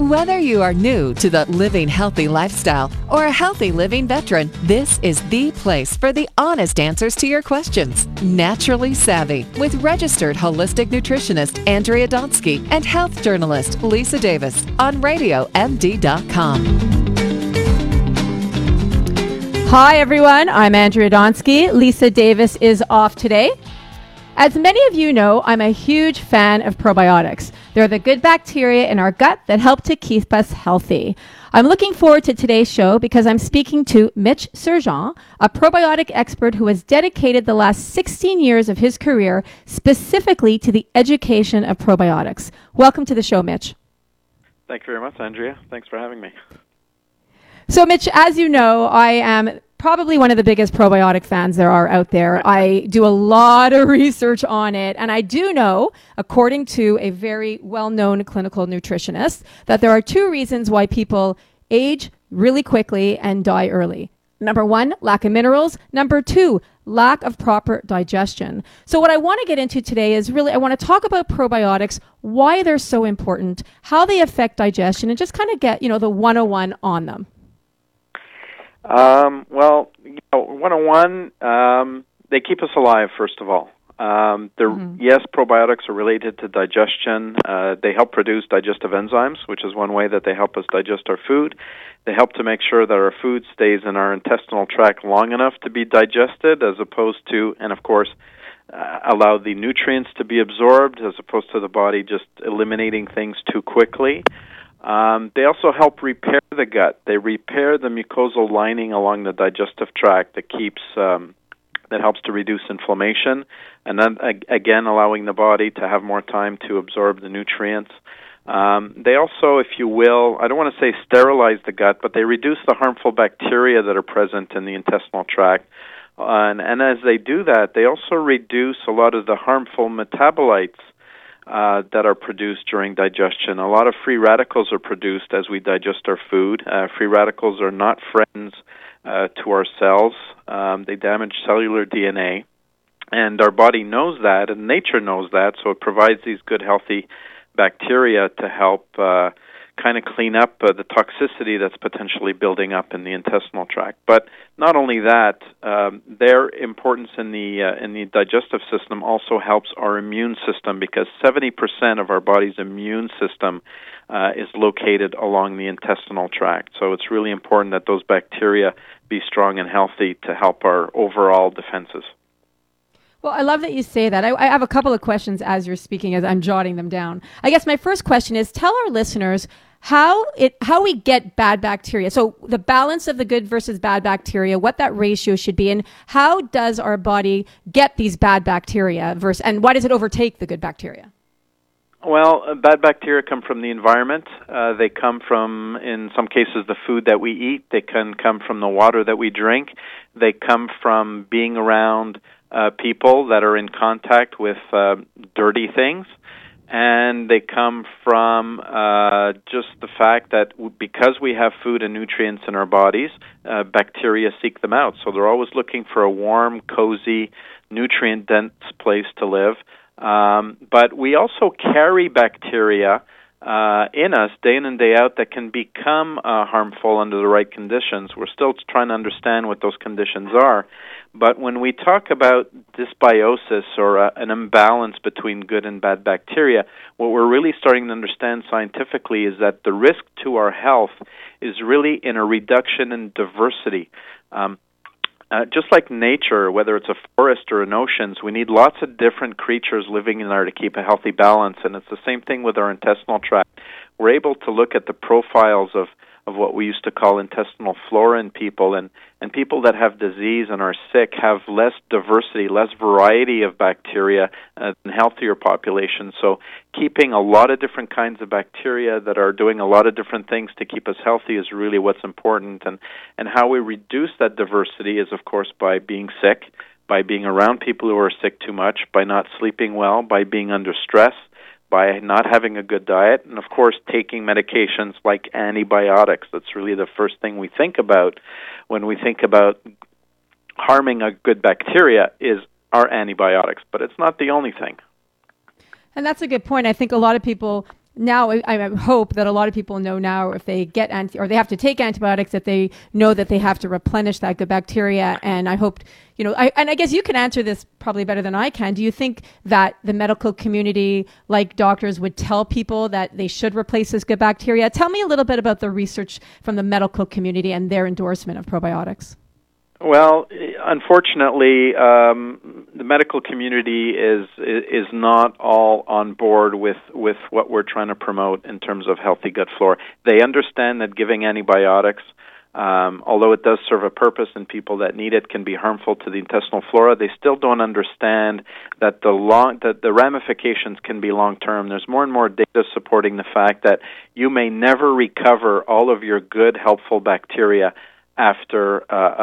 Whether you are new to the living healthy lifestyle or a healthy living veteran, this is the place for the honest answers to your questions. Naturally Savvy with registered holistic nutritionist Andrea Donsky and health journalist Lisa Davis on RadioMD.com. Hi everyone, I'm Andrea Donsky. Lisa Davis is off today. As many of you know, I'm a huge fan of probiotics. They're the good bacteria in our gut that help to keep us healthy. I'm looking forward to today's show because I'm speaking to Mitch Serjeant, a probiotic expert who has dedicated the last 16 years of his career specifically to the education of probiotics. Welcome to the show, Mitch. Thank you very much, Andrea. Thanks for having me. So, Mitch, as you know, I am probably one of the biggest probiotic fans there are out there. I do a lot of research on it, and I do know, according to a very well-known clinical nutritionist, that there are two reasons why people age really quickly and die early. Number one, lack of minerals. Number two, lack of proper digestion. So what I want to get into today is really, I want to talk about probiotics, why they're so important, how they affect digestion, and just kind of get, the 101 on them. 101, they keep us alive, first of all. Yes, probiotics are related to digestion. They help produce digestive enzymes, which is one way that they help us digest our food. They help to make sure that our food stays in our intestinal tract long enough to be digested, as opposed to, and of course, allow the nutrients to be absorbed, as opposed to the body just eliminating things too quickly. They also help repair the gut. They repair the mucosal lining along the digestive tract that helps to reduce inflammation, and then again allowing the body to have more time to absorb the nutrients. They also, if you will, I don't want to say sterilize the gut, but they reduce the harmful bacteria that are present in the intestinal tract. And as they do that, they also reduce a lot of the harmful metabolites that are produced during digestion. A lot of free radicals are produced as we digest our food. Free radicals are not friends to our cells. They damage cellular DNA, and our body knows that, and nature knows that, so it provides these good, healthy bacteria to help kind of clean up the toxicity that's potentially building up in the intestinal tract. But not only that, their importance in the digestive system also helps our immune system, because 70% of our body's immune system is located along the intestinal tract. So it's really important that those bacteria be strong and healthy to help our overall defenses. Well, I love that you say that. I have a couple of questions as you're speaking, as I'm jotting them down. I guess my first question is, tell our listeners how we get bad bacteria. So the balance of the good versus bad bacteria, what that ratio should be, and how does our body get these bad bacteria and why does it overtake the good bacteria? Well, bad bacteria come from the environment. They come from, in some cases, the food that we eat. They can come from the water that we drink. They come from being around people that are in contact with dirty things. And they come from just the fact that because we have food and nutrients in our bodies, bacteria seek them out. So they're always looking for a warm, cozy, nutrient-dense place to live. But we also carry bacteria in us day in and day out that can become harmful under the right conditions. We're still trying to understand what those conditions are. But when we talk about dysbiosis or an imbalance between good and bad bacteria, what we're really starting to understand scientifically is that the risk to our health is really in a reduction in diversity. Just like nature, whether it's a forest or an ocean, we need lots of different creatures living in there to keep a healthy balance, and it's the same thing with our intestinal tract. We're able to look at the profiles of what we used to call intestinal flora in people, and people that have disease and are sick have less diversity, less variety of bacteria than healthier populations. So keeping a lot of different kinds of bacteria that are doing a lot of different things to keep us healthy is really what's important. And how we reduce that diversity is, of course, by being sick, by being around people who are sick too much, by not sleeping well, by being under stress, by not having a good diet, and of course taking medications like antibiotics. That's really the first thing we think about when we think about harming a good bacteria is our antibiotics, but it's not the only thing. And that's a good point. I think a lot of people now I hope that a lot of people know now if they get or they have to take antibiotics, that they know that they have to replenish that good bacteria. And I hope, I guess you can answer this probably better than I can. Do you think that the medical community, like doctors, would tell people that they should replace this good bacteria? Tell me a little bit about the research from the medical community and their endorsement of probiotics. Well, unfortunately, the medical community is not all on board with what we're trying to promote in terms of healthy gut flora. They understand that giving antibiotics, although it does serve a purpose and people that need it can be harmful to the intestinal flora, they still don't understand that the ramifications can be long term. There's more and more data supporting the fact that you may never recover all of your good, helpful bacteria after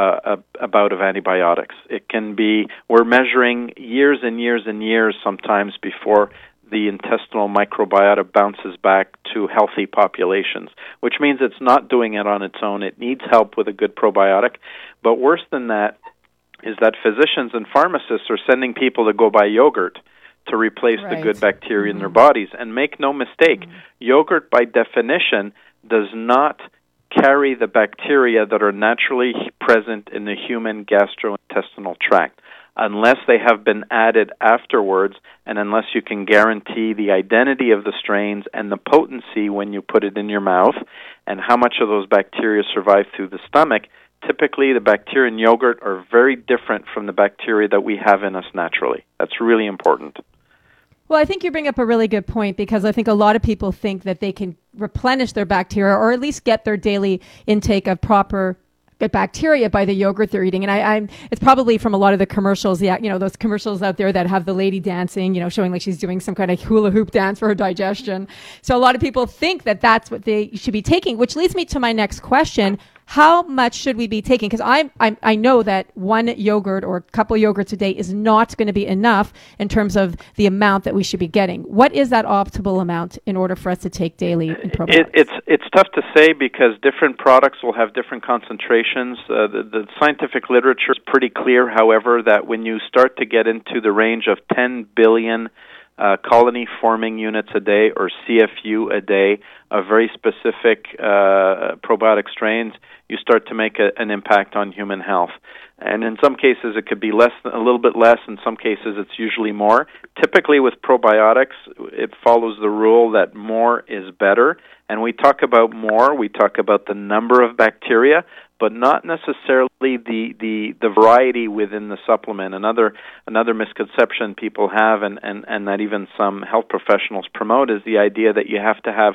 a bout of antibiotics. It can be, we're measuring years and years and years sometimes before the intestinal microbiota bounces back to healthy populations, which means it's not doing it on its own. It needs help with a good probiotic. But worse than that is that physicians and pharmacists are sending people to go buy yogurt to replace the good bacteria in their bodies. And make no mistake, yogurt by definition does not carry the bacteria that are naturally present in the human gastrointestinal tract, unless they have been added afterwards and unless you can guarantee the identity of the strains and the potency when you put it in your mouth and how much of those bacteria survive through the stomach. Typically, the bacteria in yogurt are very different from the bacteria that we have in us naturally. That's really important. Well, I think you bring up a really good point, because I think a lot of people think that they can replenish their bacteria or at least get their daily intake of proper good bacteria by the yogurt they're eating. And it's probably from a lot of the commercials, those commercials out there that have the lady dancing, showing like she's doing some kind of hula hoop dance for her digestion. So a lot of people think that that's what they should be taking, which leads me to my next question. How much should we be taking? Because I know that one yogurt or a couple yogurts a day is not going to be enough in terms of the amount that we should be getting. What is that optimal amount in order for us to take daily in probiotics? It's tough to say because different products will have different concentrations. The scientific literature is pretty clear, however, that when you start to get into the range of 10 billion colony-forming units a day, or CFU a day, of very specific probiotic strains, you start to make an impact on human health. And in some cases, it could be a little bit less. In some cases, it's usually more. Typically, with probiotics, it follows the rule that more is better. And we talk about more. We talk about the number of bacteria, but not necessarily the variety within the supplement. Another misconception people have, and that even some health professionals promote, is the idea that you have to have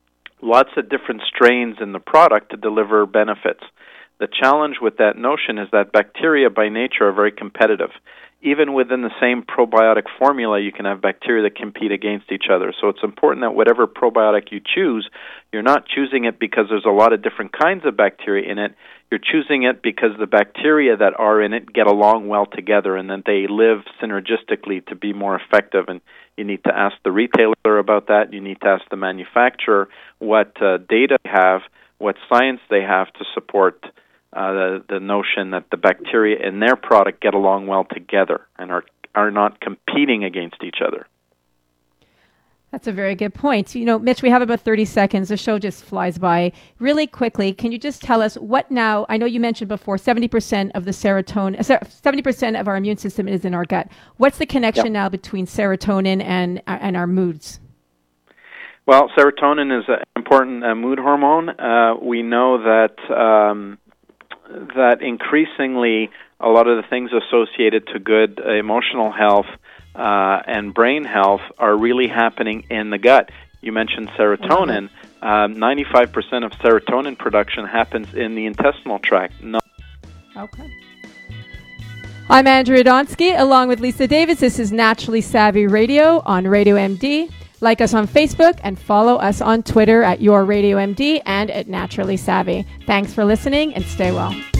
lots of different strains in the product to deliver benefits. The challenge with that notion is that bacteria by nature are very competitive. Even within the same probiotic formula, you can have bacteria that compete against each other. So it's important that whatever probiotic you choose, you're not choosing it because there's a lot of different kinds of bacteria in it. You're choosing it because the bacteria that are in it get along well together and that they live synergistically to be more effective. And you need to ask the retailer about that. You need to ask the manufacturer what data they have, what science they have to support the notion that the bacteria in their product get along well together and are not competing against each other. That's a very good point. Mitch, we have about 30 seconds. The show just flies by. Really quickly, can you just tell us what now? I know you mentioned before 70% of the serotonin, 70% of our immune system is in our gut. What's the connection now between serotonin and our moods? Well, serotonin is an important mood hormone. We know that increasingly a lot of the things associated to good emotional health and brain health are really happening in the gut. You mentioned serotonin. 95% of serotonin production happens in the intestinal tract. Okay. I'm Andrea Donsky, along with Lisa Davis. This is Naturally Savvy Radio on Radio MD. Like us on Facebook and follow us on Twitter at Your Radio MD and at Naturally Savvy. Thanks for listening and stay well.